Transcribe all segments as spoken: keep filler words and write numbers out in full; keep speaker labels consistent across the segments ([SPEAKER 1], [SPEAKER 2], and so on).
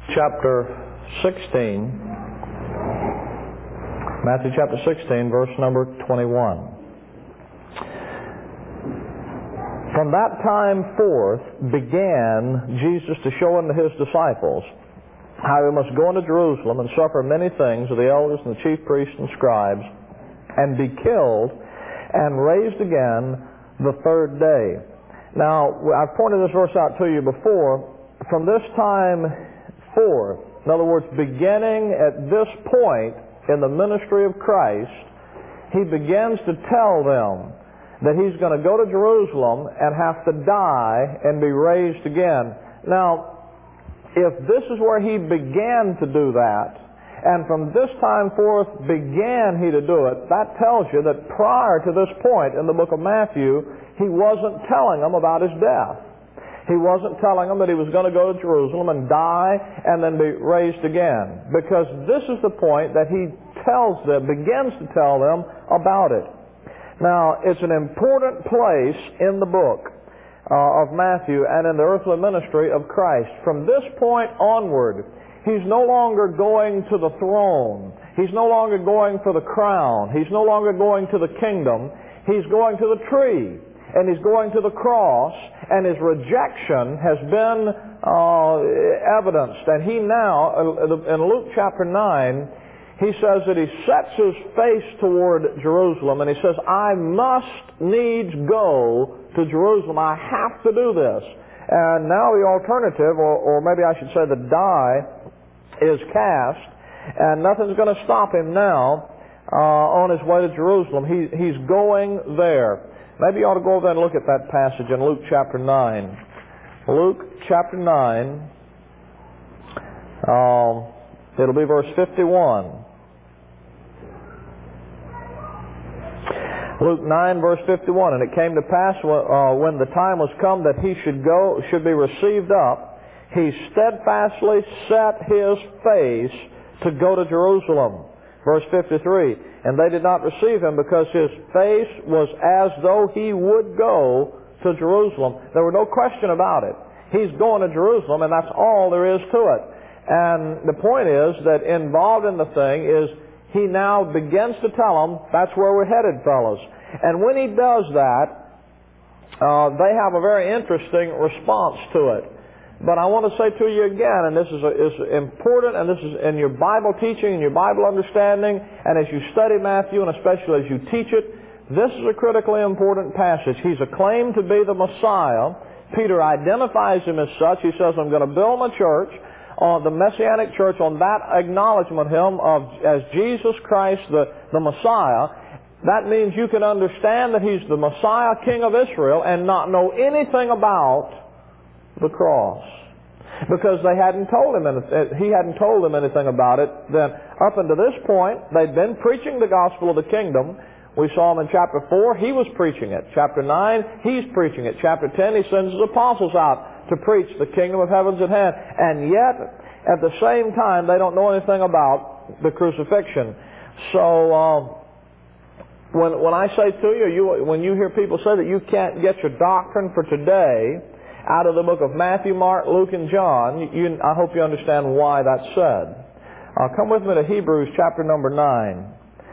[SPEAKER 1] Chapter sixteen, Matthew chapter sixteen, verse number twenty-one. From that time forth began Jesus to show unto his disciples how he must go into Jerusalem and suffer many things of the elders and the chief priests and scribes, and be killed and raised again the third day. Now, I've pointed this verse out to you before. From this time forth, in other words, beginning at this point in the ministry of Christ, he begins to tell them that he's going to go to Jerusalem and have to die and be raised again. Now, if this is where he began to do that, and from this time forth began he to do it, that tells you that prior to this point in the book of Matthew, he wasn't telling them about his death. He wasn't telling them that he was going to go to Jerusalem and die and then be raised again. Because this is the point that he tells them, begins to tell them about it. Now, it's an important place in the book uh, of Matthew and in the earthly ministry of Christ. From this point onward, he's no longer going to the throne. He's no longer going for the crown. He's no longer going to the kingdom. He's going to the tree. And he's going to the cross, and his rejection has been uh, evidenced. And he now, in Luke chapter nine, he says that he sets his face toward Jerusalem, and he says, I must needs go to Jerusalem. I have to do this. And now the alternative, or, or maybe I should say the die, is cast, and nothing's going to stop him now uh, on his way to Jerusalem. He, he's going there. Maybe you ought to go over there and look at that passage in Luke chapter nine. Luke chapter nine, um, it'll be verse fifty-one. Luke nine, verse fifty-one. And it came to pass uh, when the time was come that he should go, should be received up, he steadfastly set his face to go to Jerusalem. Verse fifty-three. And they did not receive him because his face was as though he would go to Jerusalem. There was no question about it. He's going to Jerusalem, and that's all there is to it. And the point is that involved in the thing is he now begins to tell them, that's where we're headed, fellas. And when he does that, uh, they have a very interesting response to it. But I want to say to you again, and this is, a, is important, and this is in your Bible teaching and your Bible understanding, and as you study Matthew, and especially as you teach it, this is a critically important passage. He's acclaimed to be the Messiah. Peter identifies him as such. He says, I'm going to build my church, on the Messianic church, on that acknowledgement of him of, as Jesus Christ, the, the Messiah. That means you can understand that he's the Messiah, King of Israel, and not know anything about the cross, because they hadn't told him anything, he hadn't told them anything about it. Then up until this point, they'd been preaching the gospel of the kingdom. We saw him in chapter four, he was preaching it. Chapter nine, he's preaching it. Chapter ten, he sends his apostles out to preach the kingdom of heaven's at hand. And yet, at the same time, they don't know anything about the crucifixion. So, uh, when when I say to you, you, when you hear people say that you can't get your doctrine for today out of the book of Matthew, Mark, Luke, and John, you, I hope you understand why that's said. Uh, come with me to Hebrews chapter number nine.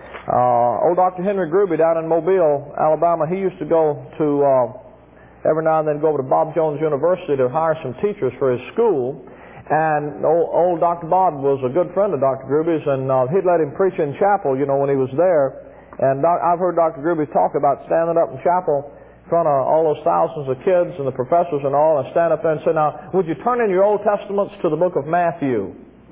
[SPEAKER 1] Uh, old Doctor Henry Gruby down in Mobile, Alabama, he used to go to, uh, every now and then go over to Bob Jones University to hire some teachers for his school. And old, old Doctor Bob was a good friend of Doctor Gruby's, and uh, he'd let him preach in chapel, you know, when he was there. And doc, I've heard Doctor Gruby talk about standing up in chapel in front of all those thousands of kids and the professors and all, and stand up there and say, now, would you turn in your Old Testaments to the book of Matthew?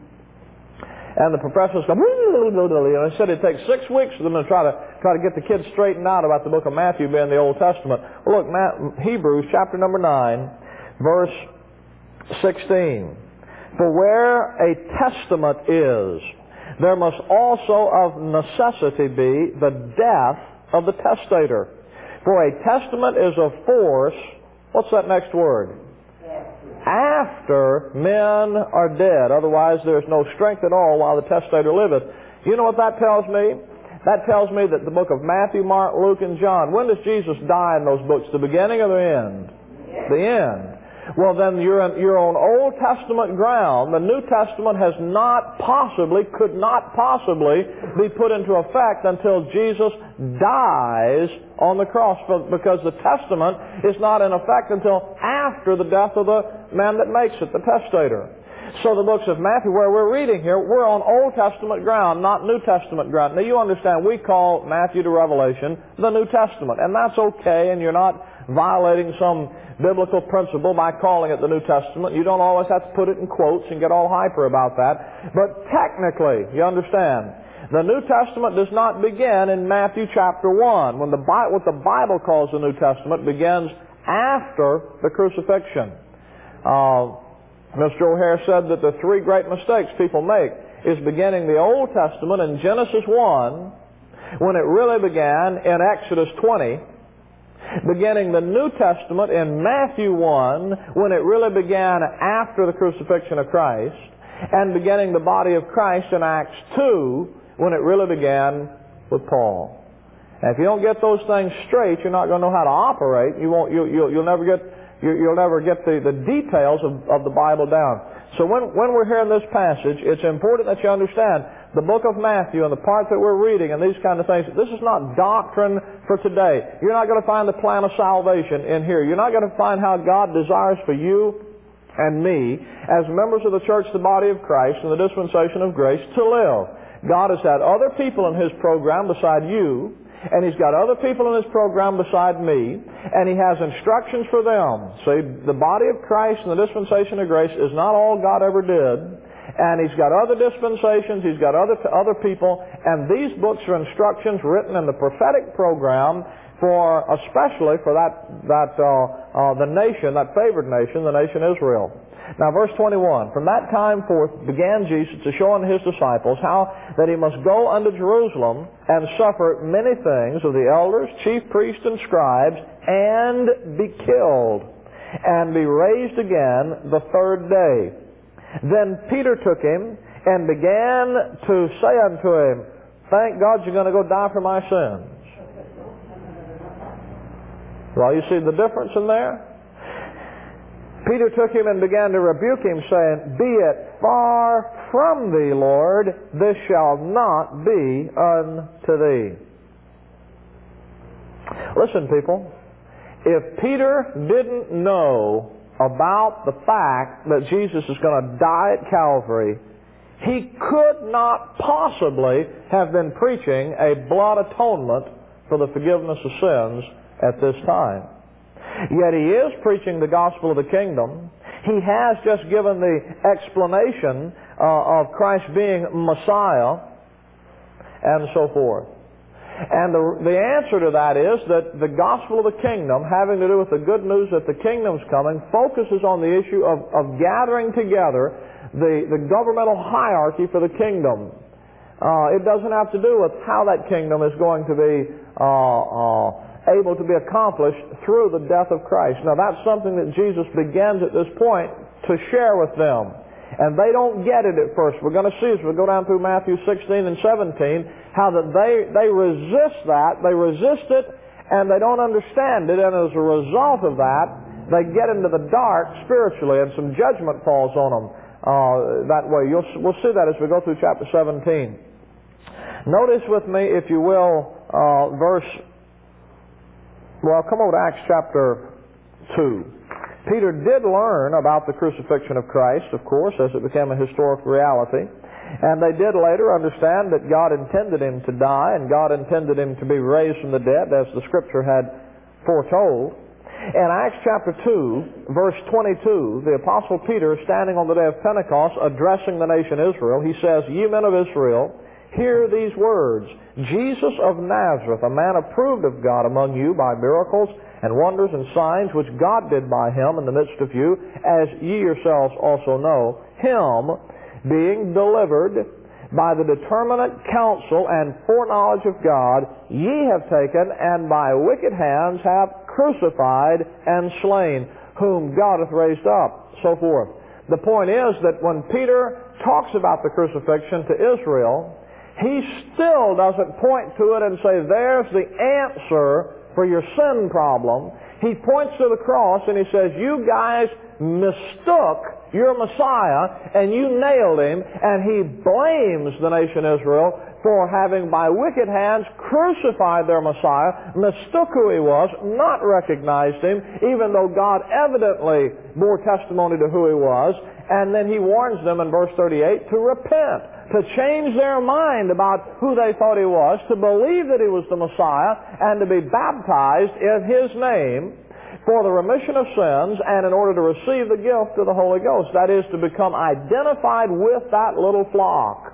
[SPEAKER 1] And the professors go, and he said it'd take six weeks for them to try to try to get the kids straightened out about the book of Matthew being the Old Testament. Well, look, Matt, Hebrews chapter number nine, verse sixteen. For where a testament is, there must also of necessity be the death of the testator. For a testament is of force, what's that next word? After men are dead. Otherwise there's no strength at all while the testator liveth. You know what that tells me? That tells me that the book of Matthew, Mark, Luke, and John, when does Jesus die in those books? The beginning or the end? The end. Well, then you're, in, you're on Old Testament ground. The New Testament has not possibly, could not possibly be put into effect until Jesus dies on the cross, because the Testament is not in effect until after the death of the man that makes it, the testator. So the books of Matthew, where we're reading here, we're on Old Testament ground, not New Testament ground. Now you understand, we call Matthew to Revelation the New Testament, and that's okay, and you're not violating some biblical principle by calling it the New Testament. You don't always have to put it in quotes and get all hyper about that. But technically, you understand, the New Testament does not begin in Matthew chapter one. When the Bi- what the Bible calls the New Testament begins after the crucifixion. Uh, Mister O'Hare said that the three great mistakes people make is beginning the Old Testament in Genesis one, when it really began in Exodus twenty, beginning the New Testament in Matthew one, when it really began after the crucifixion of Christ, and beginning the body of Christ in Acts two, when it really began with Paul. And if you don't get those things straight, you're not going to know how to operate. You won't. You, you'll, you'll never get. You, you'll never get the, the details of, of the Bible down. So when when we're hearing this passage, it's important that you understand the book of Matthew and the part that we're reading and these kind of things. This is not doctrine for today. You're not going to find the plan of salvation in here. You're not going to find how God desires for you and me, as members of the church, the body of Christ, and the dispensation of grace, to live. God has had other people in His program beside you, and He's got other people in His program beside me, and He has instructions for them. See, the body of Christ and the dispensation of grace is not all God ever did, and He's got other dispensations, He's got other other people, and these books are instructions written in the prophetic program for, especially for that, that uh, uh, the nation, that favored nation, the nation Israel. Now, verse twenty-one, from that time forth began Jesus to show unto His disciples how that He must go unto Jerusalem and suffer many things of the elders, chief priests, and scribes, and be killed, and be raised again the third day. Then Peter took Him and began to say unto Him, thank God you're going to go die for my sins. Well, you see the difference in there? Peter took him and began to rebuke him, saying, be it far from thee, Lord, this shall not be unto thee. Listen, people, if Peter didn't know about the fact that Jesus is going to die at Calvary, he could not possibly have been preaching a blood atonement for the forgiveness of sins at this time. Yet he is preaching the gospel of the kingdom. He has just given the explanation uh, of Christ being Messiah, and so forth. And the, the answer to that is that the gospel of the kingdom, having to do with the good news that the kingdom's coming, focuses on the issue of, of gathering together the, the governmental hierarchy for the kingdom. Uh, it doesn't have to do with how that kingdom is going to be uh, uh, able to be accomplished through the death of Christ. Now that's something that Jesus begins at this point to share with them. And they don't get it at first. We're going to see as we go down through Matthew sixteen and seventeen how that they, they resist that, they resist it, and they don't understand it, and as a result of that, they get into the dark spiritually, and some judgment falls on them uh, that way. You'll, we'll see that as we go through chapter seventeen. Notice with me, if you will, uh, verse Well, come over to Acts chapter two. Peter did learn about the crucifixion of Christ, of course, as it became a historic reality. And they did later understand that God intended Him to die, and God intended Him to be raised from the dead, as the Scripture had foretold. In Acts chapter two, verse twenty-two, the Apostle Peter, standing on the day of Pentecost, addressing the nation Israel, he says, Ye men of Israel, hear these words, Jesus of Nazareth, a man approved of God among you by miracles and wonders and signs which God did by Him in the midst of you, as ye yourselves also know, Him being delivered by the determinate counsel and foreknowledge of God, ye have taken and by wicked hands have crucified and slain, whom God hath raised up, so forth. The point is that when Peter talks about the crucifixion to Israel, he still doesn't point to it and say, there's the answer for your sin problem, he points to the cross and he says, you guys mistook your Messiah and you nailed him, and he blames the nation Israel for having by wicked hands crucified their Messiah, mistook who he was, not recognized him, even though God evidently bore testimony to who he was. And then he warns them in verse thirty-eight to repent, to change their mind about who they thought he was, to believe that he was the Messiah, and to be baptized in his name for the remission of sins and in order to receive the gift of the Holy Ghost. That is, to become identified with that little flock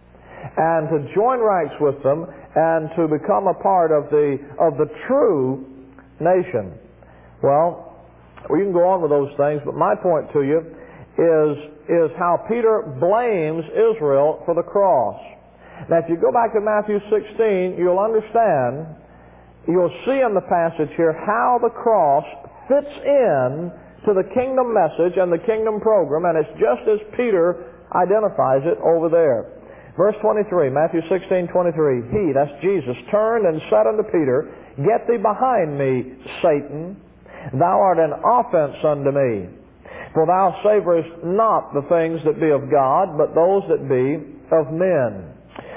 [SPEAKER 1] and to join ranks with them and to become a part of the of the true nation. Well, we can go on with those things, but my point to you is, is how Peter blames Israel for the cross. Now, if you go back to Matthew sixteen, you'll understand, you'll see in the passage here how the cross fits in to the kingdom message and the kingdom program, and it's just as Peter identifies it over there. Verse twenty-three, Matthew sixteen twenty-three, he, that's Jesus, turned and said unto Peter, get thee behind me, Satan. Thou art an offense unto me. For thou savorest not the things that be of God, but those that be of men.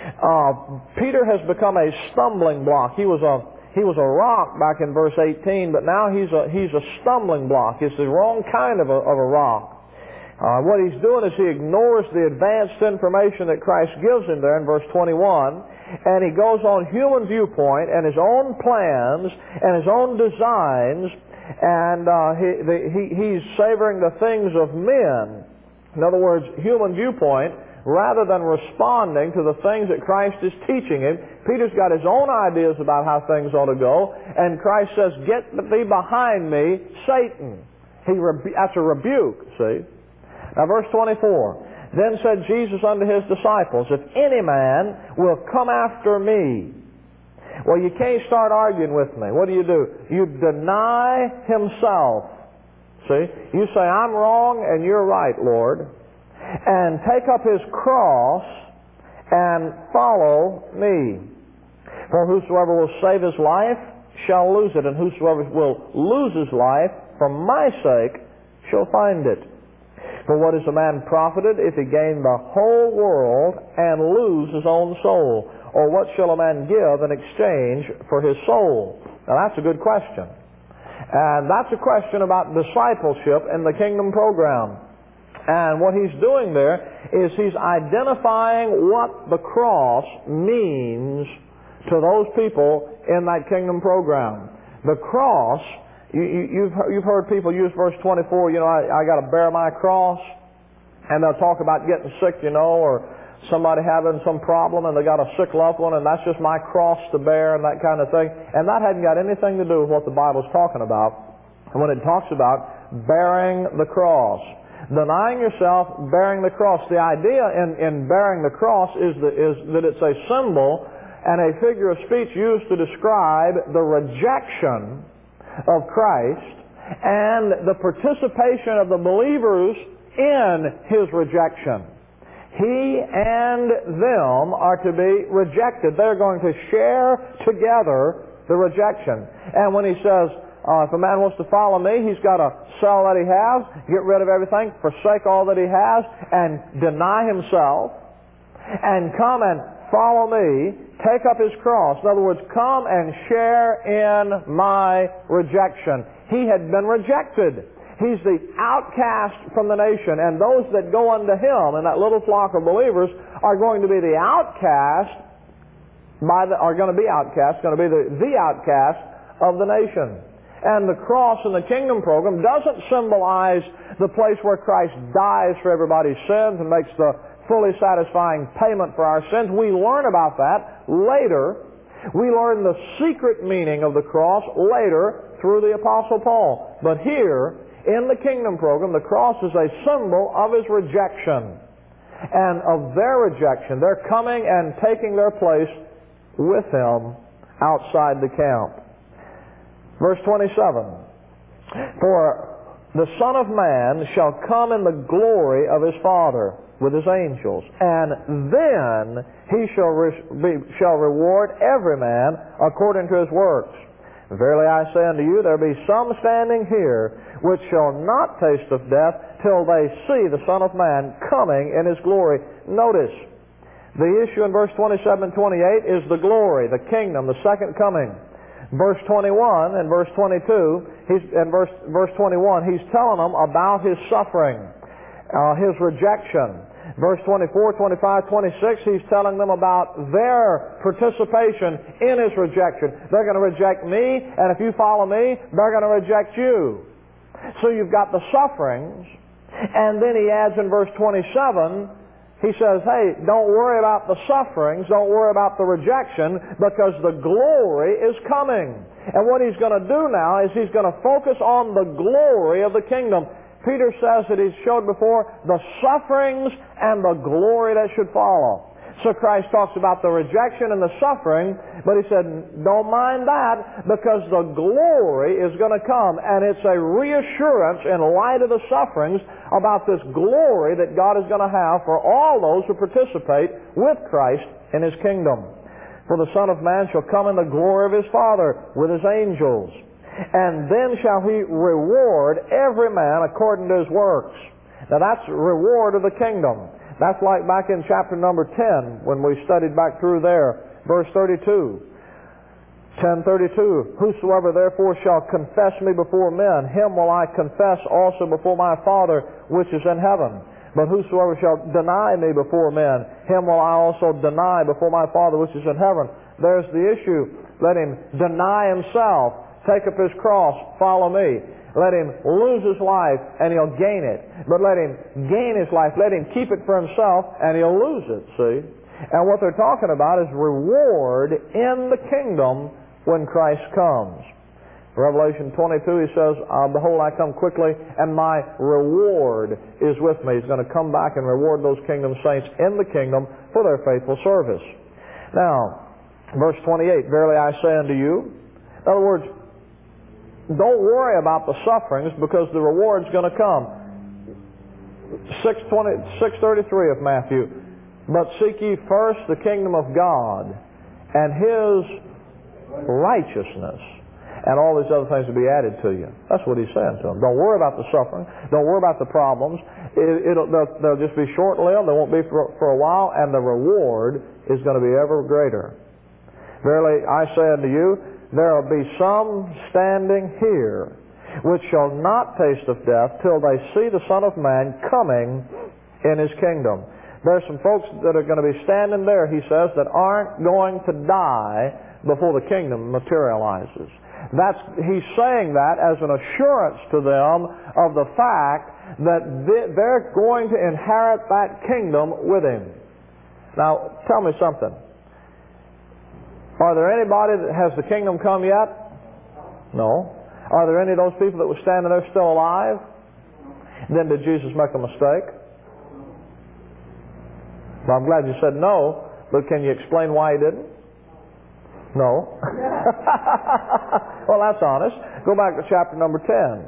[SPEAKER 1] Uh, Peter has become a stumbling block. He was a he was a rock back in verse eighteen, but now he's a he's a stumbling block. It's the wrong kind of a, of a rock. Uh, what he's doing is he ignores the advanced information that Christ gives him there in verse twenty-one, and he goes on human viewpoint and his own plans and his own designs, and uh, he, the, he, he's savoring the things of men. In other words, human viewpoint, rather than responding to the things that Christ is teaching him. Peter's got his own ideas about how things ought to go, and Christ says, get thee behind me, Satan. He rebu- that's a rebuke, see? Now verse twenty-four, then said Jesus unto his disciples, if any man will come after me. Well, you can't start arguing with me. What do you do? You deny himself. See? You say, I'm wrong and you're right, Lord. And take up his cross and follow me. For whosoever will save his life shall lose it, and whosoever will lose his life for my sake shall find it. For what is a man profited if he gain the whole world and lose his own soul? Or what shall a man give in exchange for his soul? Now that's a good question. And that's a question about discipleship in the kingdom program. And what he's doing there is he's identifying what the cross means to those people in that kingdom program. The cross, you, you, you've, you've heard people use verse twenty-four, you know, I, I got to bear my cross. And they'll talk about getting sick, you know, or somebody having some problem and they got a sick loved one, and that's just my cross to bear and that kind of thing. And that hadn't got anything to do with what the Bible's talking about. And when it talks about bearing the cross, denying yourself, bearing the cross. The idea in, in bearing the cross is, the, is that it's a symbol and a figure of speech used to describe the rejection of Christ and the participation of the believers in his rejection. He and them are to be rejected. They're going to share together the rejection. And when he says, Uh, if a man wants to follow me, he's got to sell that he has, get rid of everything, forsake all that he has, and deny himself, and come and follow me, take up his cross. In other words, come and share in my rejection. He had been rejected. He's the outcast from the nation, and those that go unto him in that little flock of believers are going to be the outcast, by the, are going to be outcast, going to be the, the outcast of the nation. And the cross in the kingdom program doesn't symbolize the place where Christ dies for everybody's sins and makes the fully satisfying payment for our sins. We learn about that later. We learn the secret meaning of the cross later through the Apostle Paul. But here, in the kingdom program, the cross is a symbol of his rejection and of their rejection. They're coming and taking their place with him outside the camp. Verse twenty-seven, for the Son of Man shall come in the glory of his Father with his angels, and then he shall, re- be, shall reward every man according to his works. Verily I say unto you, there be some standing here which shall not taste of death till they see the Son of Man coming in His glory. Notice, the issue in verse twenty-seven and twenty-eight is the glory, the kingdom, the second coming. Verse twenty-one and verse twenty-two, he's, and verse, verse twenty-one, he's telling them about His suffering, uh, His rejection. Verse twenty-four, twenty-five, twenty-six, he's telling them about their participation in His rejection. They're going to reject me, and if you follow me, they're going to reject you. So you've got the sufferings, and then he adds in verse twenty-seven, he says, hey, don't worry about the sufferings, don't worry about the rejection, because the glory is coming. And what he's going to do now is he's going to focus on the glory of the kingdom. Peter says that he showed before the sufferings and the glory that should follow. So Christ talks about the rejection and the suffering, but he said, don't mind that, because the glory is going to come, and it's a reassurance in light of the sufferings about this glory that God is going to have for all those who participate with Christ in His kingdom. For the Son of Man shall come in the glory of His Father with His angels. And then shall He reward every man according to his works. Now that's reward of the kingdom. That's like back in chapter number ten when we studied back through there, verse thirty-two. ten thirty-two, whosoever therefore shall confess me before men, him will I confess also before my Father which is in heaven. But whosoever shall deny me before men, him will I also deny before my Father which is in heaven. There's the issue. Let him deny himself. Take up his cross, follow me. Let him lose his life, and he'll gain it. But let him gain his life, let him keep it for himself, and he'll lose it, see? And what they're talking about is reward in the kingdom when Christ comes. Revelation twenty-two, he says, uh, behold, I come quickly, and my reward is with me. He's going to come back and reward those kingdom saints in the kingdom for their faithful service. Now, verse twenty-eight, verily I say unto you, in other words, don't worry about the sufferings, because the reward's going to come. six thirty-three of Matthew. But seek ye first the kingdom of God and His righteousness, and all these other things will be added to you. That's what He's saying to them. Don't worry about the suffering. Don't worry about the problems. It, it'll, they'll, they'll just be short-lived. They won't be for, for a while, and the reward is going to be ever greater. Verily I say unto you, there will be some standing here which shall not taste of death till they see the Son of Man coming in His kingdom. There's some folks that are going to be standing there, he says, that aren't going to die before the kingdom materializes. That's, he's saying that as an assurance to them of the fact that they're going to inherit that kingdom with Him. Now, tell me something. Are there anybody that has the kingdom come yet? No. Are there any of those people that were standing there still alive? Then did Jesus make a mistake? Well, I'm glad you said no, but can you explain why He didn't? No. Well, that's honest. Go back to chapter number ten.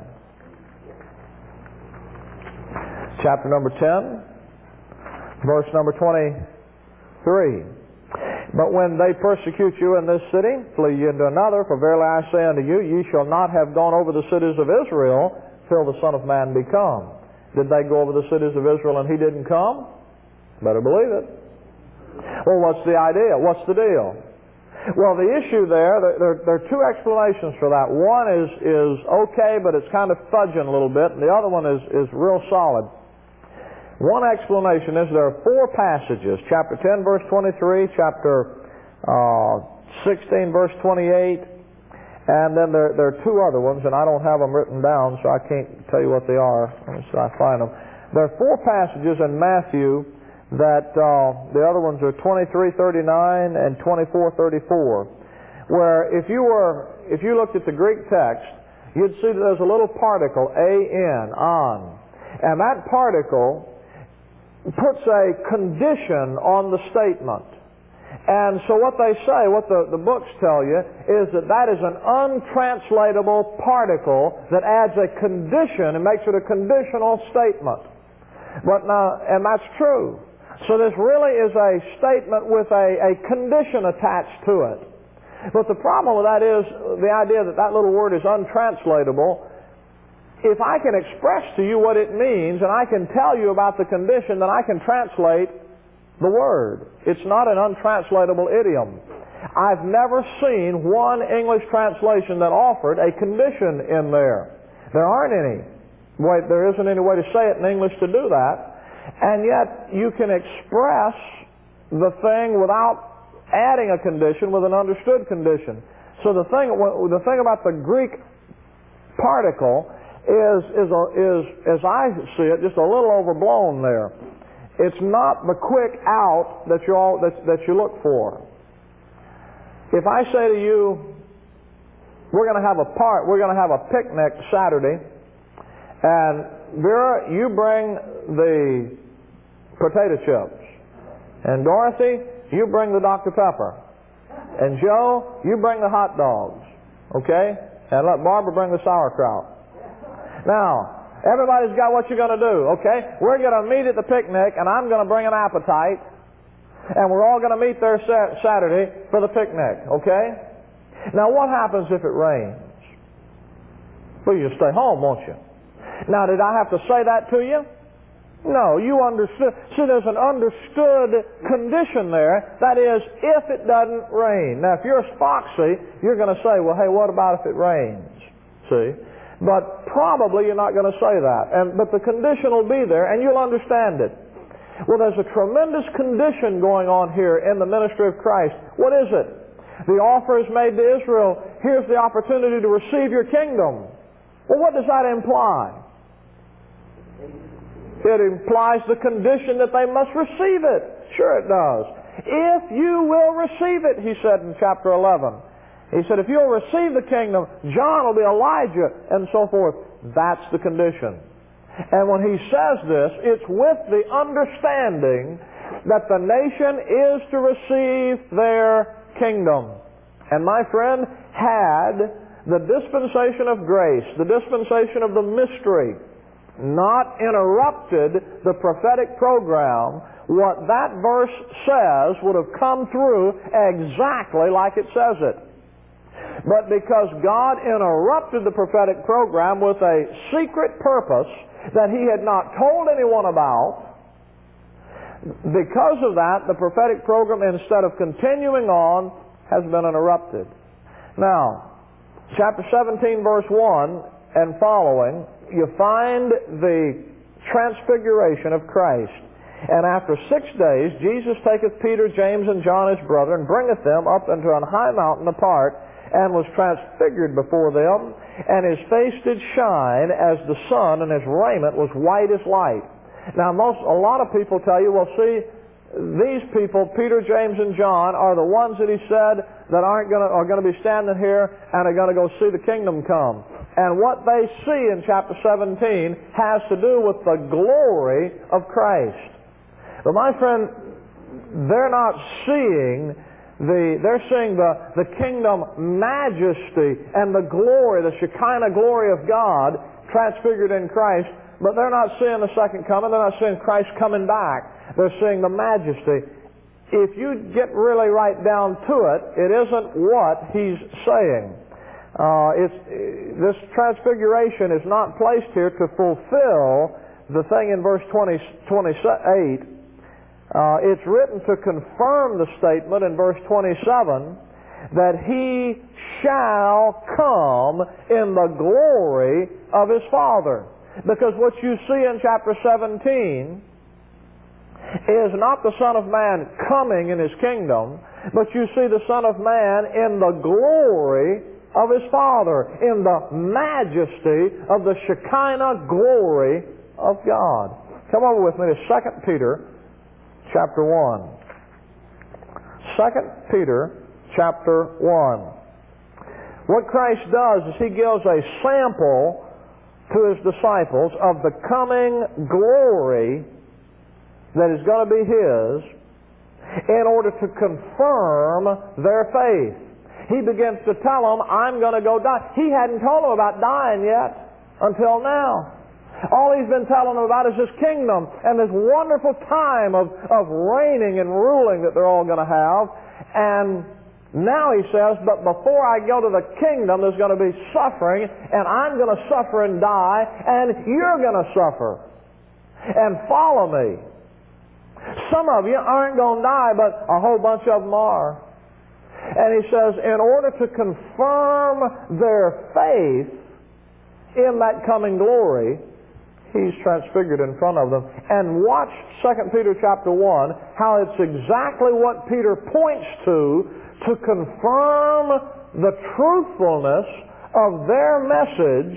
[SPEAKER 1] Chapter number ten, verse number twenty-three. But when they persecute you in this city, flee ye into another, for verily I say unto you, ye shall not have gone over the cities of Israel till the Son of Man be come. Did they go over the cities of Israel and He didn't come? Better believe it. Well, what's the idea? What's the deal? Well, the issue there, there, there are two explanations for that. One is, is okay, but it's kind of fudging a little bit, and the other one is, is real solid. One explanation is there are four passages, chapter ten, verse twenty-three, chapter uh, sixteen, verse twenty-eight, and then there, there are two other ones, and I don't have them written down, so I can't tell you what they are. Let me see if I find them. There are four passages in Matthew that uh, the other ones are twenty-three thirty-nine and twenty-four thirty-four, where if you were, if you looked at the Greek text, you'd see that there's a little particle, an, on, and that particle puts a condition on the statement. And so what they say, what the, the books tell you, is that that is an untranslatable particle that adds a condition and makes it a conditional statement. But now, and that's true. So this really is a statement with a, a condition attached to it. But the problem with that is the idea that that little word is untranslatable. If I can express to you what it means and I can tell you about the condition, then I can translate the word. It's not an untranslatable idiom. I've never seen one English translation that offered a condition in there. There aren't any. Wait, there isn't any way to say it in English to do that. And yet you can express the thing without adding a condition with an understood condition. So the thing, the thing about the Greek particle is, is, a, is, as I see it, just a little overblown there. It's not the quick out that you all, that, that you look for. If I say to you, we're going to have a part, we're going to have a picnic Saturday, and Vera, you bring the potato chips, and Dorothy, you bring the Doctor Pepper, and Joe, you bring the hot dogs, okay? And let Barbara bring the sauerkraut. Now, everybody's got what you're going to do, okay? We're going to meet at the picnic, and I'm going to bring an appetite, and we're all going to meet there Saturday for the picnic, okay? Now, what happens if it rains? Well, you stay home, won't you? Now, did I have to say that to you? No, you understood. See, there's an understood condition there. That is, if it doesn't rain. Now, if you're foxy, you're going to say, well, hey, what about if it rains? See? But probably you're not going to say that. And, but the condition will be there, and you'll understand it. Well, there's a tremendous condition going on here in the ministry of Christ. What is it? The offer is made to Israel. Here's the opportunity to receive your kingdom. Well, what does that imply? It implies the condition that they must receive it. Sure it does. If you will receive it, he said in chapter eleven. He said, if you'll receive the kingdom, John will be Elijah, and so forth. That's the condition. And when he says this, it's with the understanding that the nation is to receive their kingdom. And my friend, had the dispensation of grace, the dispensation of the mystery, not interrupted the prophetic program, what that verse says would have come through exactly like it says it. But because God interrupted the prophetic program with a secret purpose that He had not told anyone about, because of that, the prophetic program, instead of continuing on, has been interrupted. Now, chapter seventeen, verse one and following, you find the transfiguration of Christ. And after six days, Jesus taketh Peter, James, and John his brother, and bringeth them up into an high mountain apart, and was transfigured before them, and his face did shine as the sun, and his raiment was white as light. Now, most a lot of people tell you, well, see, these people, Peter, James, and John, are the ones that he said that aren't going to are going to be standing here and are going to go see the kingdom come. And what they see in chapter seventeen has to do with the glory of Christ. But my friend, they're not seeing the they're seeing the, the kingdom majesty and the glory, the Shekinah glory of God transfigured in Christ, but they're not seeing the second coming. They're not seeing Christ coming back. They're seeing the majesty. If you get really right down to it, it isn't what he's saying. Uh, it's, this transfiguration is not placed here to fulfill the thing in verse twenty, twenty-eight. Uh, it's written to confirm the statement in verse twenty-seven that He shall come in the glory of His Father. Because what you see in chapter seventeen is not the Son of Man coming in His kingdom, but you see the Son of Man in the glory of His Father, in the majesty of the Shekinah glory of God. Come over with me to Second Peter chapter one. Second Peter chapter one. What Christ does is He gives a sample to His disciples of the coming glory that is going to be His in order to confirm their faith. He begins to tell them, I'm going to go die. He hadn't told them about dying yet until now. All He's been telling them about is His kingdom and this wonderful time of, of reigning and ruling that they're all going to have. And Now he says, but before I go to the kingdom, there's going to be suffering, and I'm going to suffer and die, and you're going to suffer. And follow me. Some of you aren't going to die, but a whole bunch of them are. And he says, in order to confirm their faith in that coming glory, he's transfigured in front of them. And watch Second Peter chapter one, how it's exactly what Peter points to to confirm the truthfulness of their message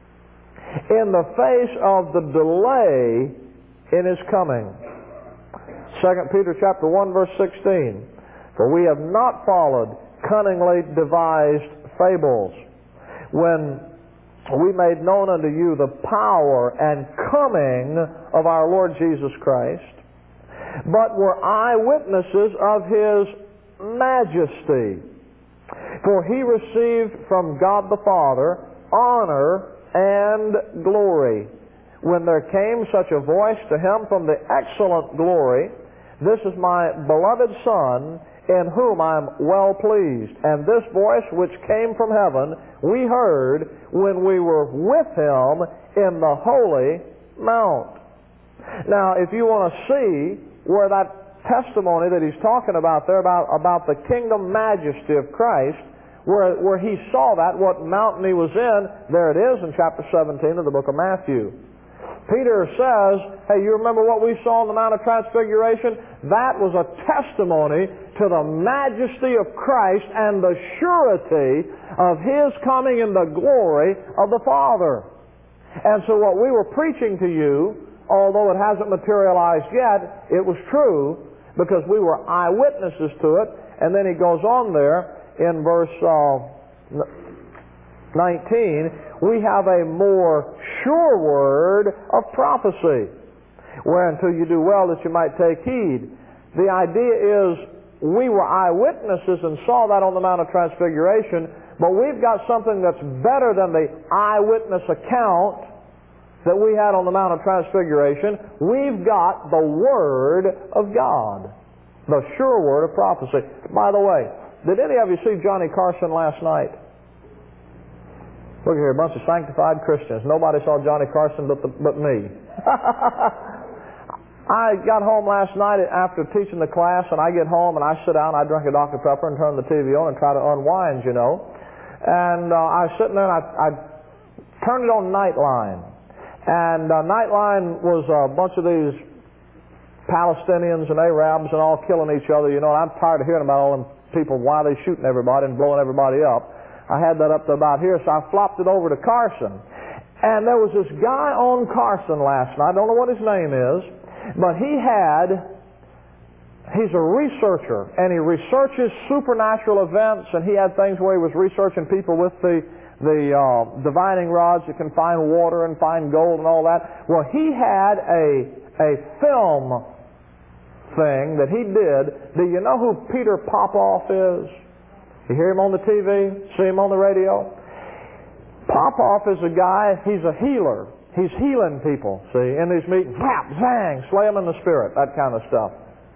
[SPEAKER 1] in the face of the delay in his coming. Second Peter chapter one, verse sixteen. For we have not followed cunningly devised fables, when we made known unto you the power and coming of our Lord Jesus Christ, but were eyewitnesses of his majesty. For he received from God the Father honor and glory, when there came such a voice to him from the excellent glory, This is my beloved Son, in whom I am well pleased. And this voice which came from heaven we heard when we were with him in the holy mount. Now, if you want to see where that testimony that he's talking about there, about, about the kingdom majesty of Christ, where, where he saw that, what mountain he was in, there it is in chapter seventeen of the book of Matthew. Peter says, hey, you remember what we saw on the Mount of Transfiguration? That was a testimony to the majesty of Christ and the surety of his coming in the glory of the Father. And so what we were preaching to you, although it hasn't materialized yet, it was true because we were eyewitnesses to it. And then he goes on there in verse uh, nineteen, we have a more sure word of prophecy, whereunto you do well that you might take heed. The idea is we were eyewitnesses and saw that on the Mount of Transfiguration, but we've got something that's better than the eyewitness account that we had on the Mount of Transfiguration. We've got the Word of God, the sure word of prophecy. By the way, did any of you see Johnny Carson last night? Look here, a bunch of sanctified Christians. Nobody saw Johnny Carson but, the, but me. I got home last night after teaching the class, and I get home and I sit down, I drink a Doctor Pepper and turn the T V on and try to unwind, you know. And uh, I was sitting there and I, I turned it on Nightline. And uh, Nightline was a bunch of these Palestinians and Arabs and all killing each other, you know, and I'm tired of hearing about all them people, why they shooting everybody and blowing everybody up. I had that up to about here, so I flopped it over to Carson. And there was this guy on Carson last night, I don't know what his name is, but he had, he's a researcher, and he researches supernatural events, and he had things where he was researching people with the, the uh, divining rods that can find water and find gold and all that. Well, he had a, a film thing that he did. Do you know who Peter Popoff is? You hear him on the T V, see him on the radio. Popoff is a guy, he's a healer. He's healing people, see, in these meetings. Whap, zang, slay them in the spirit, that kind of stuff.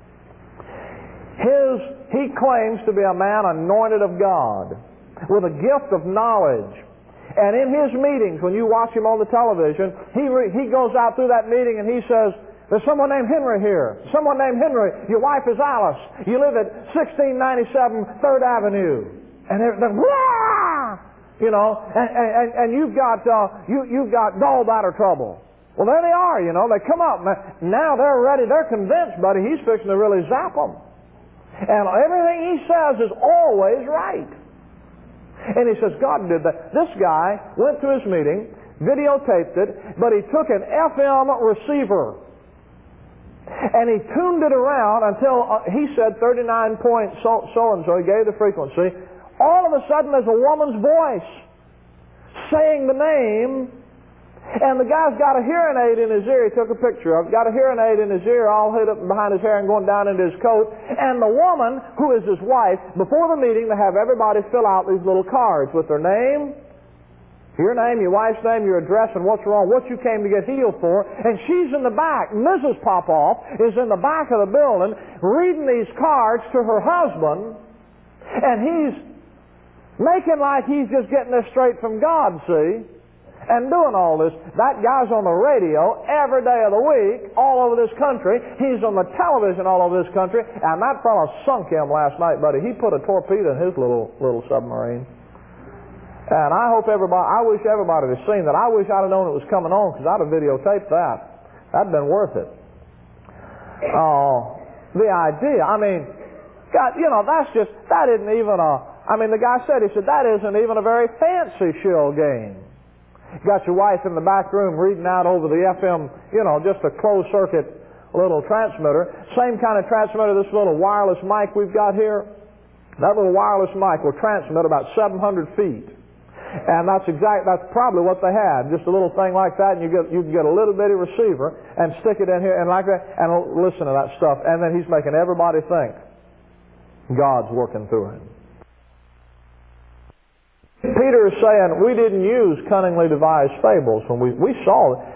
[SPEAKER 1] His, he claims to be a man anointed of God with a gift of knowledge. And in his meetings, when you watch him on the television, he, re, he goes out through that meeting and he says, there's someone named Henry here. Someone named Henry. Your wife is Alice. You live at sixteen ninety-seven third Avenue. And they're, they're wah! You know, and, and, and you've got uh, you, you've got gallbladder trouble. Well, there they are, you know. They come up. Now they're ready. They're convinced, buddy. He's fixing to really zap them. And everything he says is always right. And he says, God did that. This guy went to his meeting, videotaped it, but he took an F M receiver. And he tuned it around until uh, he said thirty-nine point so, so and so. He gave the frequency. All of a sudden, there's a woman's voice saying the name, and the guy's got a hearing aid in his ear. He took a picture of it. Got a hearing aid in his ear, all hid up behind his hair and going down into his coat. And the woman, who is his wife, before the meeting, they have everybody fill out these little cards with their name, your name, your wife's name, your address, and what's wrong, what you came to get healed for. And she's in the back. Missus Popoff is in the back of the building reading these cards to her husband. And he's making like he's just getting this straight from God, see? And doing all this. That guy's on the radio every day of the week, all over this country. He's on the television all over this country. And that fellow sunk him last night, buddy. He put a torpedo in his little little submarine. And I hope everybody, I wish everybody had seen that. I wish I'd have known it was coming on, because I'd have videotaped that. That'd been worth it. Oh, the idea. I mean, God, you know, that's just, that isn't even a, I mean, the guy said, he said, that isn't even a very fancy shill game. Got your wife in the back room reading out over the F M, you know, just a closed circuit little transmitter. Same kind of transmitter, this little wireless mic we've got here. That little wireless mic will transmit about seven hundred feet. And that's exact, that's probably what they had. Just a little thing like that, and you get, you can get a little bitty receiver and stick it in here and like that, and listen to that stuff. And then he's making everybody think God's working through him. Peter is saying we didn't use cunningly devised fables when we, we saw it.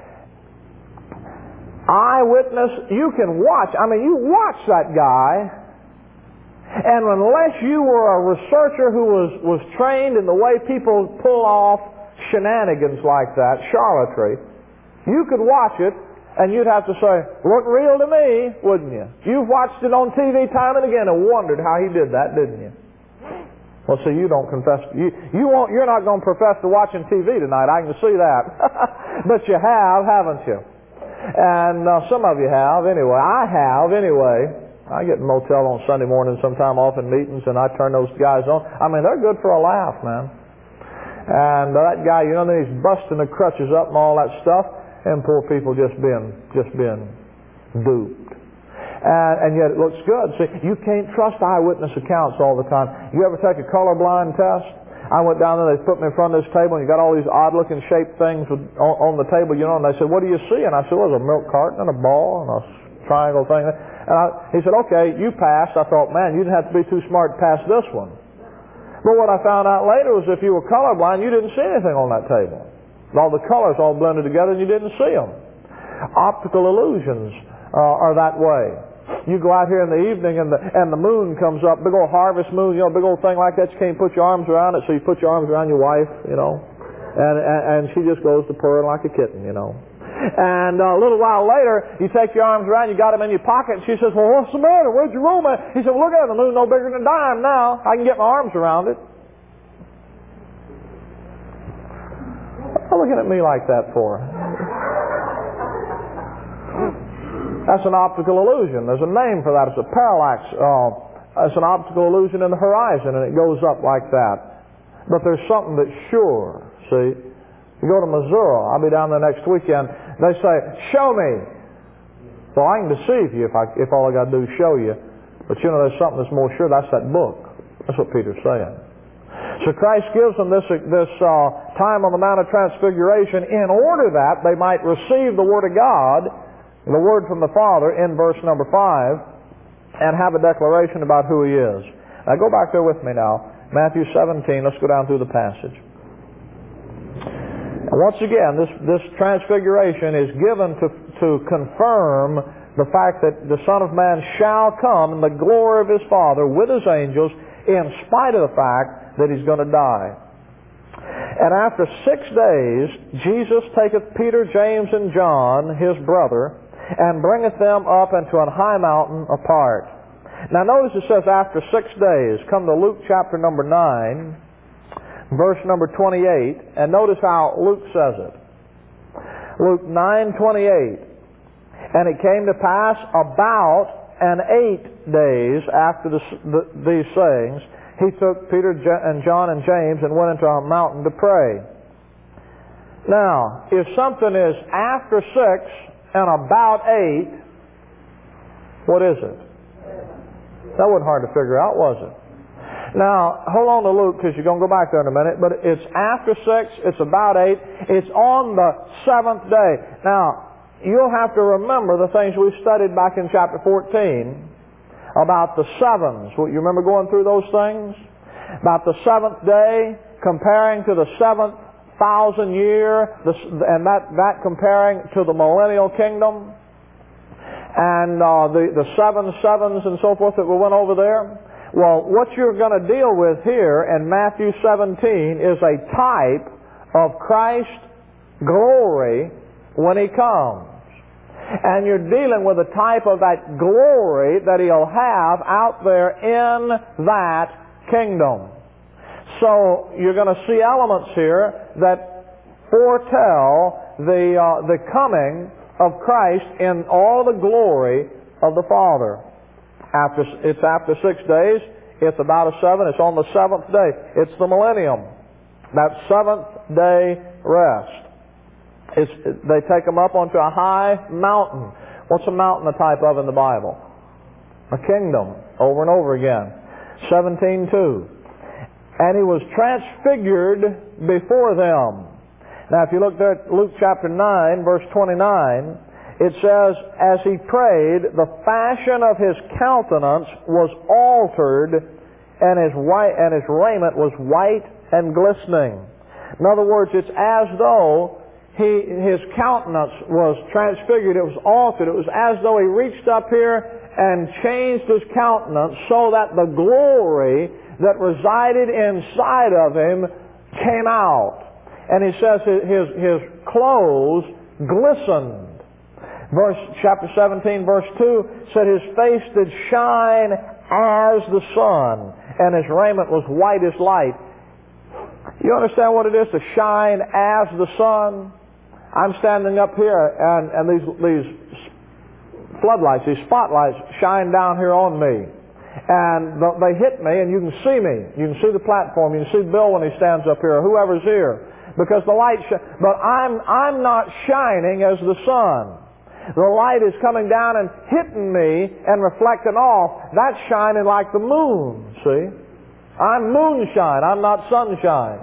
[SPEAKER 1] Eyewitness, you can watch, I mean, you watch that guy, and unless you were a researcher who was, was trained in the way people pull off shenanigans like that, charlatry, you could watch it, and you'd have to say, looked real to me, wouldn't you? You've watched it on T V time and again and wondered how he did that, didn't you? Well, see, you don't confess. You, you won't, you're not going to profess to watching T V tonight. I can see that. But you have, haven't you? And uh, some of you have, anyway. I have, anyway. I get in a motel on Sunday morning sometime off in meetings, and I turn those guys on. I mean, they're good for a laugh, man. And uh, that guy, you know, he's busting the crutches up and all that stuff, and poor people just being, just being duped. And, and yet it looks good. See, you can't trust eyewitness accounts all the time. You ever take a colorblind test? I went down there, they put me in front of this table, and you got all these odd-looking shaped things with, on, on the table, you know, and they said, what do you see? And I said, well, there's a milk carton and a ball and a triangle thing. And I, he said, okay, you passed. I thought, man, you didn't have to be too smart to pass this one. But what I found out later was if you were colorblind, you didn't see anything on that table. All the colors all blended together, and you didn't see them. Optical illusions uh, are that way. You go out here in the evening and the and the moon comes up, big old harvest moon, you know, big old thing like that. You can't put your arms around it, so you put your arms around your wife, you know, and and, and she just goes to purring like a kitten, you know. And uh, a little while later, you take your arms around, you got them in your pocket, and she says, well, what's the matter? Where'd your room at? He said, well, look at it, the moon no bigger than a dime now. I can get my arms around it. What are you looking at me like that for? That's an optical illusion. There's a name for that. It's a parallax. Uh, it's an optical illusion in the horizon, and it goes up like that. But there's something that's sure, see. You go to Missouri. I'll be down there next weekend. They say, show me. Well, I can deceive you if, I, if all I got to do is show you. But you know, there's something that's more sure. That's that book. That's what Peter's saying. So Christ gives them this, this uh, time on the Mount of Transfiguration in order that they might receive the Word of God, the Word from the Father in verse number five, and have a declaration about who He is. Now go back there with me now. Matthew seventeen, let's go down through the passage. And once again, this, this transfiguration is given to, to confirm the fact that the Son of Man shall come in the glory of His Father with His angels, in spite of the fact that He's going to die. And after six days, Jesus taketh Peter, James, and John, His brother, and bringeth them up into an high mountain apart. Now notice it says after six days. Come to Luke chapter number nine, verse number twenty-eight, and notice how Luke says it. Luke nine twenty-eight. And it came to pass about an eight days after the, the, these sayings, he took Peter and John and James and went into a mountain to pray. Now, if something is after six and about eight, what is it? That wasn't hard to figure out, was it? Now, hold on to Luke, because you're going to go back there in a minute, but it's after six, it's about eight, it's on the seventh day. Now, you'll have to remember the things we studied back in chapter fourteen about the sevens. You remember going through those things? About the seventh day, comparing to the seventh thousand year, and that, that comparing to the millennial kingdom, and uh, the, the seven sevens and so forth that we went over there. Well, what you're going to deal with here in Matthew seventeen is a type of Christ's glory when He comes. And you're dealing with a type of that glory that He'll have out there in that kingdom. So you're going to see elements here that foretell the, uh, the coming of Christ in all the glory of the Father. After, it's after six days. It's about a seven. It's on the seventh day. It's the millennium. That seventh day rest. It's, they take them up onto a high mountain. What's a mountain a type of in the Bible? A kingdom, over and over again. seventeen two. And He was transfigured before them. Now if you look there at Luke chapter nine, verse twenty-nine, it says, as He prayed, the fashion of His countenance was altered, and His, white, and his raiment was white and glistening. In other words, it's as though He, his countenance was transfigured. It was altered. It was as though He reached up here and changed His countenance so that the glory that resided inside of Him came out. And He says his, his clothes glistened. Verse, chapter seventeen, verse two said His face did shine as the sun, and His raiment was white as light. You understand what it is to shine as the sun? I'm standing up here, and, and these, these floodlights, these spotlights shine down here on me. And they hit me, and you can see me. You can see the platform. You can see Bill when he stands up here, or whoever's here. Because the light, sh- but I'm, I'm not shining as the sun. The light is coming down and hitting me and reflecting off. That's shining like the moon, see? I'm moonshine. I'm not sunshine.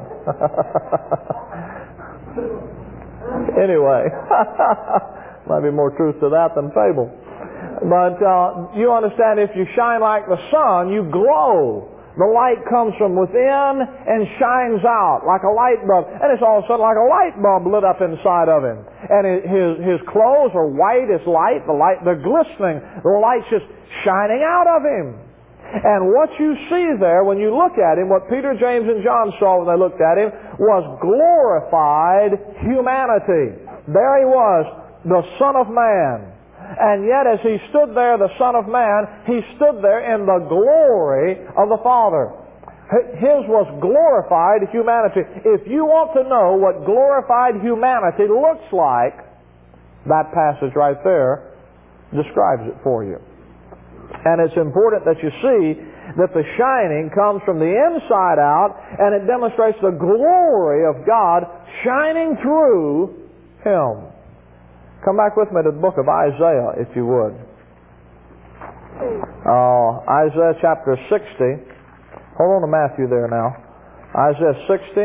[SPEAKER 1] Anyway, might be more truth to that than fable. But uh, you understand, if you shine like the sun, you glow. The light comes from within and shines out like a light bulb. And it's all of a sudden like a light bulb lit up inside of Him. And his, his clothes are white as light. The light, they're glistening. The light's just shining out of Him. And what you see there when you look at Him, what Peter, James, and John saw when they looked at Him, was glorified humanity. There He was, the Son of Man. And yet as He stood there, the Son of Man, He stood there in the glory of the Father. His was glorified humanity. If you want to know what glorified humanity looks like, that passage right there describes it for you. And it's important that you see that the shining comes from the inside out, and it demonstrates the glory of God shining through Him. Come back with me to the book of Isaiah, if you would. Uh, Isaiah chapter sixty. Hold on to Matthew there now. Isaiah sixty.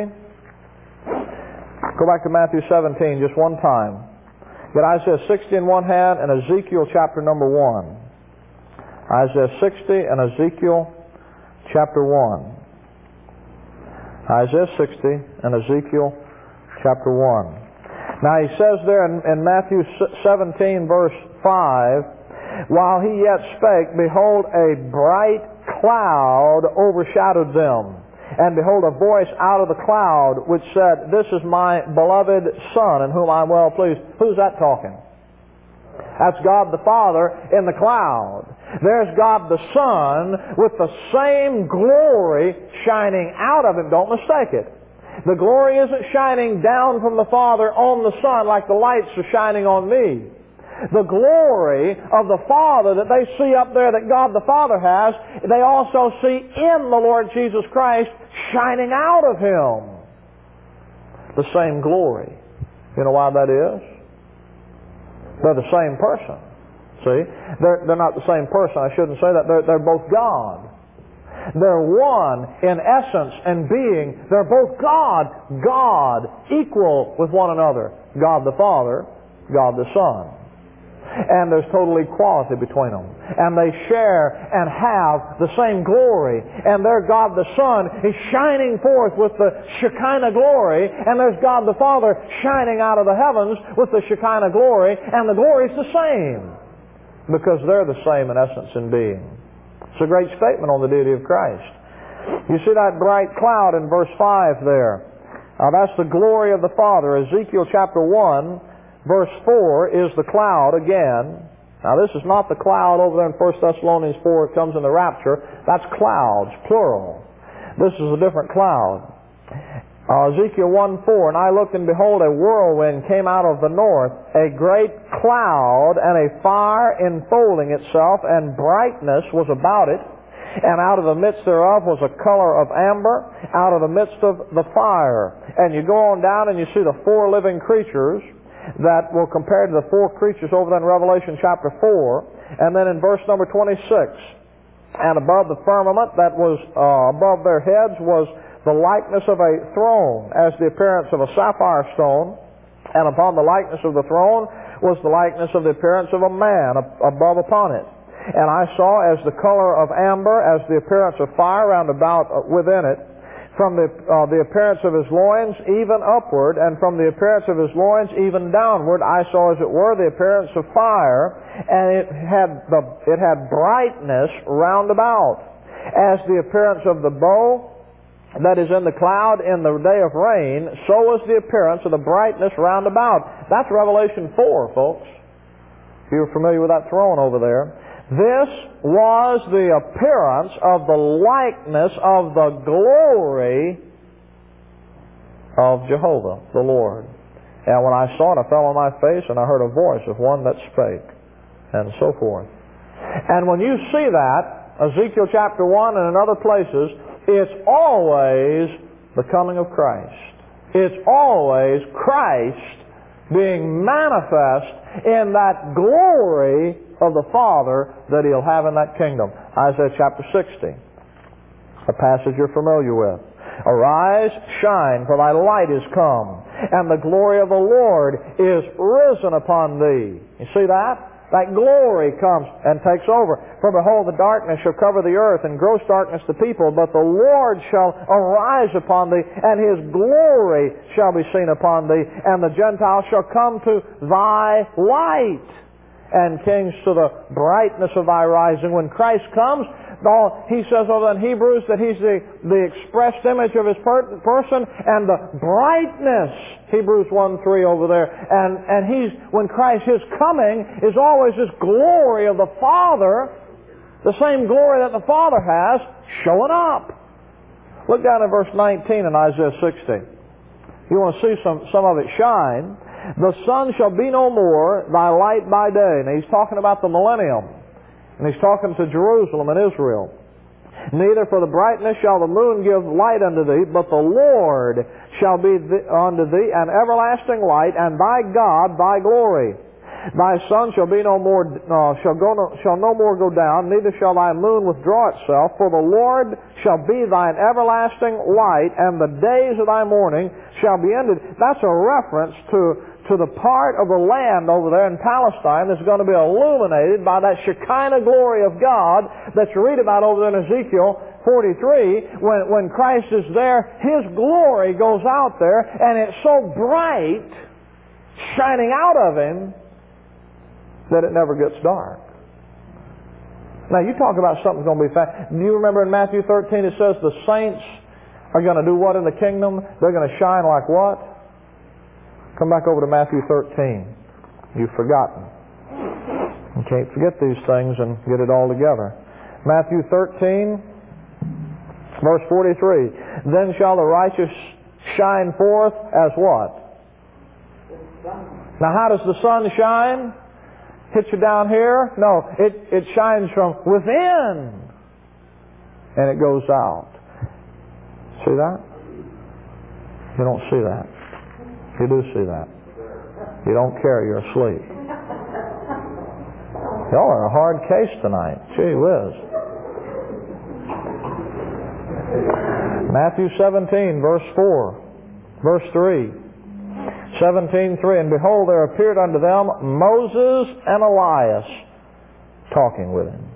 [SPEAKER 1] Go back to Matthew seventeen just one time. Get Isaiah sixty in one hand and Ezekiel chapter number one. Isaiah sixty and Ezekiel chapter one. Isaiah sixty and Ezekiel chapter one. Now he says there in, in Matthew seventeen verse five, while he yet spake, behold, a bright cloud overshadowed them. And behold, a voice out of the cloud which said, this is my beloved Son, in whom I am well pleased. Who's that talking? That's God the Father in the cloud. There's God the Son with the same glory shining out of Him. Don't mistake it. The glory isn't shining down from the Father on the Son like the lights are shining on me. The glory of the Father that they see up there that God the Father has, they also see in the Lord Jesus Christ shining out of Him. The same glory. You know why that is? They're the same person. See? They're, they're not the same person. I shouldn't say that. They're, they're both God. They're one in essence and being. They're both God. God, equal with one another. God the Father, God the Son. And there's total equality between them. And they share and have the same glory. And their God the Son is shining forth with the Shekinah glory. And there's God the Father shining out of the heavens with the Shekinah glory. And the glory's the same. Because they're the same in essence and being. It's a great statement on the deity of Christ. You see that bright cloud in verse five there. Uh, that's the glory of the Father. Ezekiel chapter one, verse four is the cloud again. Now this is not the cloud over there in First Thessalonians four, it comes in the rapture. That's clouds, plural. This is a different cloud. Uh, Ezekiel one four, and I looked and behold a whirlwind came out of the north, a great cloud and a fire enfolding itself, and brightness was about it. And out of the midst thereof was a color of amber, out of the midst of the fire. And you go on down and you see the four living creatures that were compared to the four creatures over there in Revelation chapter four. And then in verse number twenty-six, and above the firmament that was uh, above their heads was the likeness of a throne, as the appearance of a sapphire stone. And upon the likeness of the throne was the likeness of the appearance of a man above upon it. And I saw as the color of amber, as the appearance of fire round about within it, from the uh, the appearance of his loins even upward, and from the appearance of his loins even downward, I saw as it were the appearance of fire, and it had the it had brightness round about, as the appearance of the bow that is in the cloud in the day of rain, so was the appearance of the brightness round about. That's Revelation four, folks. You're familiar with that throne over there. This was the appearance of the likeness of the glory of Jehovah, the Lord. And when I saw it, I fell on my face, and I heard a voice of one that spake, and so forth. And when you see that, Ezekiel chapter one and in other places, it's always the coming of Christ. It's always Christ being manifest in that glory of the Father that He'll have in that kingdom. Isaiah chapter sixty, a passage you're familiar with. Arise, shine, for thy light is come, and the glory of the Lord is risen upon thee. You see that? That glory comes and takes over. For behold, the darkness shall cover the earth, and gross darkness the people, but the Lord shall arise upon thee, and His glory shall be seen upon thee, and the Gentiles shall come to thy light, and kings to the brightness of thy rising. When Christ comes, he says over in Hebrews that He's the, the expressed image of His per- person and the brightness, Hebrews one three over there. And, and He's, when Christ, His coming is always this glory of the Father, the same glory that the Father has, showing up. Look down at verse nineteen in Isaiah sixty. You want to see some, some of it shine. The sun shall be no more thy light by day. Now He's talking about the millennium. And He's talking to Jerusalem and Israel. Neither for the brightness shall the moon give light unto thee, but the Lord shall be th- unto thee an everlasting light, and thy God thy glory. Thy sun shall be no more uh, shall go no, shall no more go down, neither shall thy moon withdraw itself, for the Lord shall be thine everlasting light, and the days of thy mourning shall be ended. That's a reference to to the part of the land over there in Palestine that's going to be illuminated by that Shekinah glory of God that you read about over there in Ezekiel forty-three. When, when Christ is there, His glory goes out there, and it's so bright, shining out of Him, that it never gets dark. Now, you talk about something's going to be fast. Do you remember in Matthew thirteen it says the saints are going to do what in the kingdom? They're going to shine like what? Come back over to Matthew thirteen. You've forgotten. You can't forget these things and get it all together. Matthew thirteen, verse forty-three. Then shall the righteous shine forth as what? Now how does the sun shine? Hit you down here? No, it, it shines from within. And it goes out. See that? You don't see that. You do see that. You don't care, you're asleep. Y'all are in a hard case tonight. Gee whiz. Matthew seventeen, verse four. Verse three. seventeen three. And behold, there appeared unto them Moses and Elias talking with Him.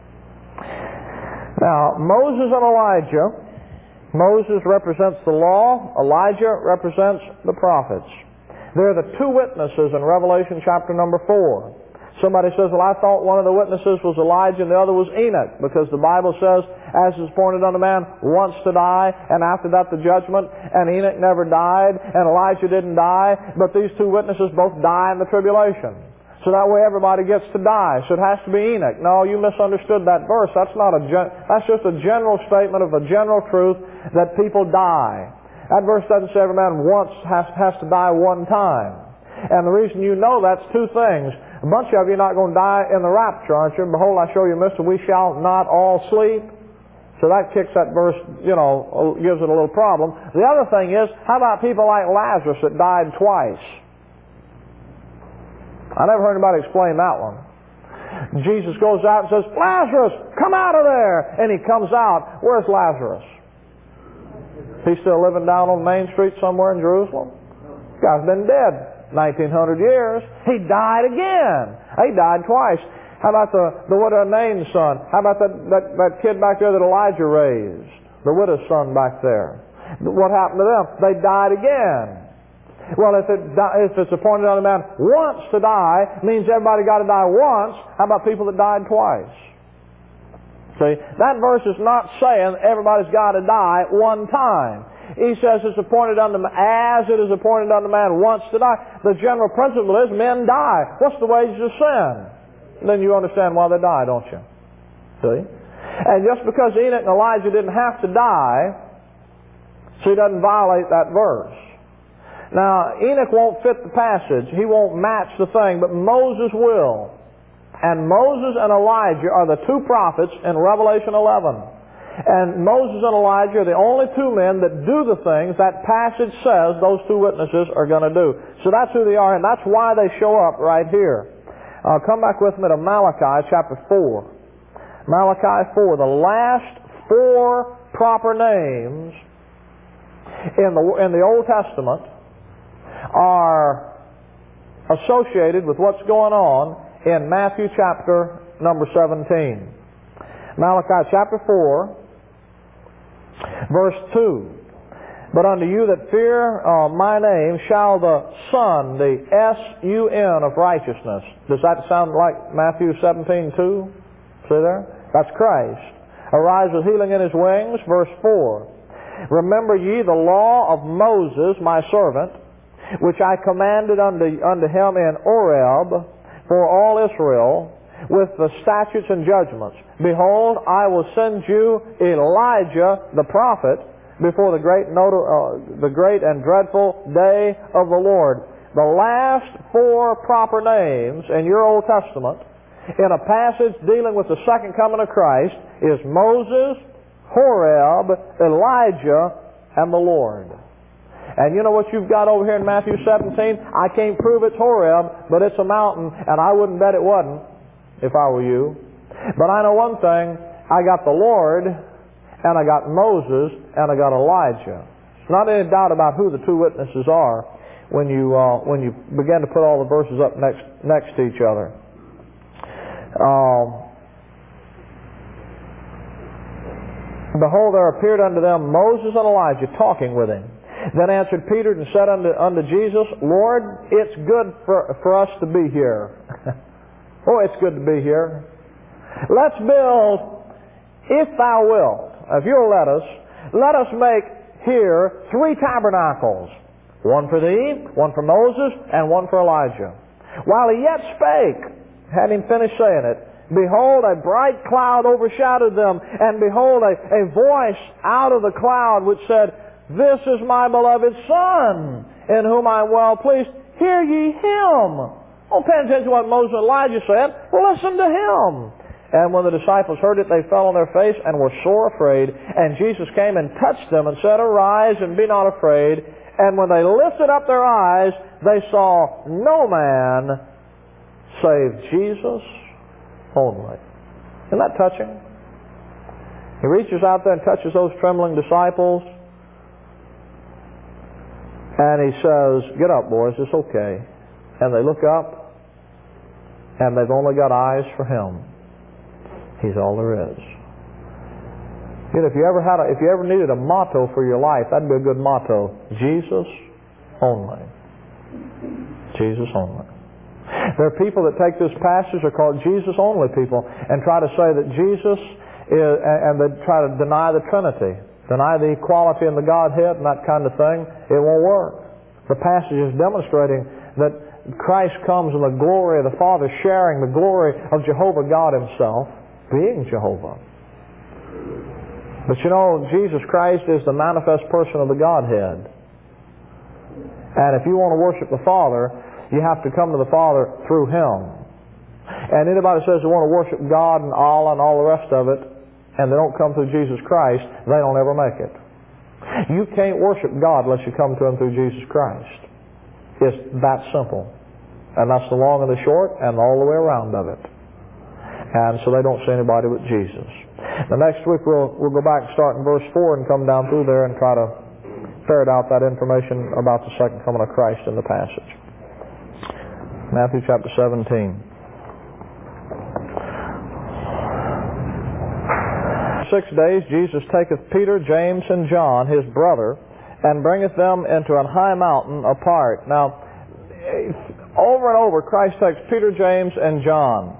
[SPEAKER 1] Now, Moses and Elijah, Moses represents the law, Elijah represents the prophets. They're the two witnesses in Revelation chapter number four. Somebody says, well, I thought one of the witnesses was Elijah and the other was Enoch, because the Bible says, as is appointed unto man once to die, and after that the judgment, and Enoch never died, and Elijah didn't die, but these two witnesses both die in the tribulation. So that way everybody gets to die. So it has to be Enoch. No, you misunderstood that verse. That's not a gen- that's just a general statement of a general truth that people die. That verse doesn't say every man once has, has to die one time. And the reason you know that's two things. A bunch of you are not going to die in the rapture, aren't you? Behold, I show you a mystery, we shall not all sleep. So that kicks that verse, you know, gives it a little problem. The other thing is, how about people like Lazarus that died twice? I never heard anybody explain that one. Jesus goes out and says, Lazarus, come out of there! And he comes out. Where's Lazarus? He's still living down on Main Street somewhere in Jerusalem? The guy's been dead nineteen hundred years. He died again. He died twice. How about the, the widow of Nain's son? How about that, that, that kid back there that Elijah raised? The widow's son back there. What happened to them? They died again. Well, if, it, if it's appointed on a man once to die, means everybody got to die once. How about people that died twice? See, that verse is not saying everybody's got to die one time. He says it's appointed unto man, as it is appointed unto man once to die. The general principle is men die. What's the wages of sin? Then you understand why they die, don't you? See? And just because Enoch and Elijah didn't have to die, so he doesn't violate that verse. Now, Enoch won't fit the passage. He won't match the thing, but Moses will. And Moses and Elijah are the two prophets in Revelation eleven. And Moses and Elijah are the only two men that do the things that passage says those two witnesses are going to do. So that's who they are, and that's why they show up right here. Uh, come back with me to Malachi chapter four. Malachi four, the last four proper names in the, in the Old Testament are associated with what's going on in Matthew chapter number seventeen. Malachi chapter four, verse two. But unto you that fear uh, my name shall the Son, the S U N of righteousness. Does that sound like Matthew seventeen two? See there? That's Christ. Arise with healing in his wings, verse four. Remember ye the law of Moses, my servant, which I commanded unto, unto him in Horeb for all Israel, with the statutes and judgments. Behold, I will send you Elijah the prophet before the great, not- uh, the great and dreadful day of the Lord. The last four proper names in your Old Testament in a passage dealing with the second coming of Christ is Moses, Horeb, Elijah, and the Lord. And you know what you've got over here in Matthew seventeen? I can't prove it's Horeb, but it's a mountain, and I wouldn't bet it wasn't if I were you. But I know one thing, I got the Lord, and I got Moses, and I got Elijah. There's not any doubt about who the two witnesses are when you uh, when you begin to put all the verses up next next to each other. Um, Behold, there appeared unto them Moses and Elijah talking with him. Then answered Peter and said unto, unto Jesus, Lord, it's good for, for us to be here. Oh, it's good to be here. Let's build, if thou wilt, if you'll let us, let us make here three tabernacles. One for thee, one for Moses, and one for Elijah. While he yet spake, had him finished saying it, behold, a bright cloud overshadowed them, and behold, a, a voice out of the cloud which said, This is my beloved Son, in whom I am well pleased. Hear ye him. Oh, pay attention to what Moses and Elijah said. Listen to him. And when the disciples heard it, they fell on their face and were sore afraid. And Jesus came and touched them and said, Arise and be not afraid. And when they lifted up their eyes, they saw no man save Jesus only. Isn't that touching? He reaches out there and touches those trembling disciples. And he says, Get up, boys, it's okay. And they look up, and they've only got eyes for him. He's all there is. You know, if you ever had a, if you ever needed a motto for your life, that'd be a good motto. Jesus only. Jesus only. There are people that take this passage, are called Jesus-only people, and try to say that Jesus is, and they try to deny the Trinity, deny the equality in the Godhead and that kind of thing. It won't work. The passage is demonstrating that Christ comes in the glory of the Father, sharing the glory of Jehovah God Himself, being Jehovah. But you know, Jesus Christ is the manifest person of the Godhead. And if you want to worship the Father, you have to come to the Father through Him. And anybody says they want to worship God and Allah and all the rest of it, and they don't come through Jesus Christ, they don't ever make it. You can't worship God unless you come to Him through Jesus Christ. It's that simple. And that's the long and the short and all the way around of it. And so they don't see anybody but Jesus. The next week we'll, we'll go back and start in verse four and come down through there and try to ferret out that information about the second coming of Christ in the passage. Matthew chapter seventeen. Six days Jesus taketh Peter, James, and John, his brother, and bringeth them into an high mountain apart. Now, over and over, Christ takes Peter, James, and John.